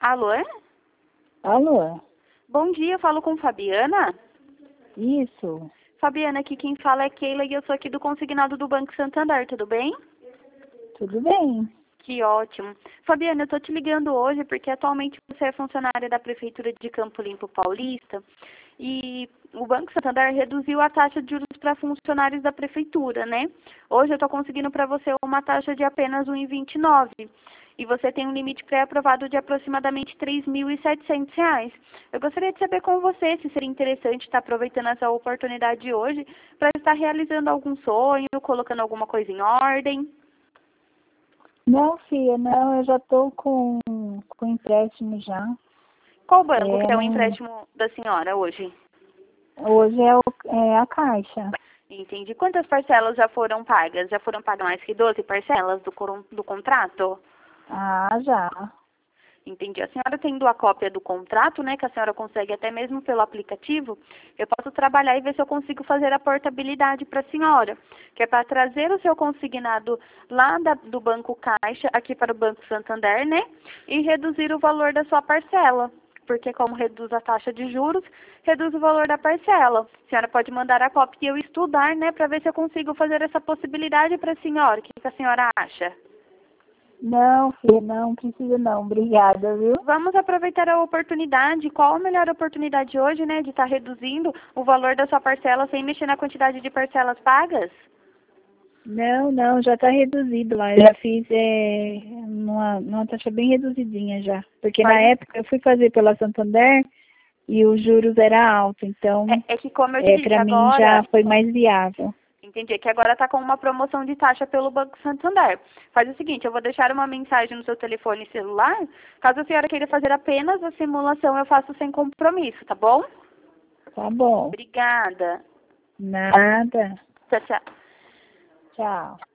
Alô? Alô? Bom dia, eu falo com Fabiana. Isso. Fabiana, aqui quem fala é Keila e eu sou aqui do consignado do Banco Santander, tudo bem? Tudo bem? Que ótimo. Fabiana, eu tô te ligando hoje porque atualmente você é funcionária da Prefeitura de Campo Limpo Paulista e o Banco Santander reduziu a taxa de juros para funcionários da Prefeitura, né? Hoje eu tô conseguindo para você uma taxa de apenas 1,29 e você tem um limite pré-aprovado de aproximadamente R$ 3.700. Eu gostaria de saber com você se seria interessante estar aproveitando essa oportunidade hoje para estar realizando algum sonho, colocando alguma coisa em ordem. Não, filha, não, eu já tô com empréstimo já. Qual banco que é o Não, empréstimo da senhora hoje? hoje é a Caixa. Entendi. Quantas parcelas já foram pagas? Já foram pagas mais que 12 parcelas do contrato? Ah, já. Entendi. A senhora tendo a cópia do contrato, né, que a senhora consegue até mesmo pelo aplicativo, eu posso trabalhar e ver se eu consigo fazer a portabilidade para a senhora, que é para trazer o seu consignado lá do Banco Caixa aqui para o Banco Santander, né, e reduzir o valor da sua parcela. Porque como reduz a taxa de juros, reduz o valor da parcela. A senhora pode mandar a cópia e eu estudar, né, para ver se eu consigo fazer essa possibilidade para a senhora. O que a senhora acha? Não, filha, não precisa não. Obrigada, viu? Vamos aproveitar a oportunidade. Qual a melhor oportunidade hoje, né, de estar reduzindo o valor da sua parcela sem mexer na quantidade de parcelas pagas? Não, já tá reduzido lá. Eu já fiz numa taxa bem reduzidinha já. Porque na Faz- época eu fui fazer pela Santander e os juros era alto, então É que como eu te disse para mim já agora, foi mais viável. entendi, que agora está com uma promoção de taxa pelo Banco Santander. Faz o seguinte, eu vou deixar uma mensagem no seu telefone celular. Caso a senhora queira fazer apenas a simulação, eu faço sem compromisso, tá bom? Tá bom. Obrigada. Nada. Tchau, tchau. Tchau.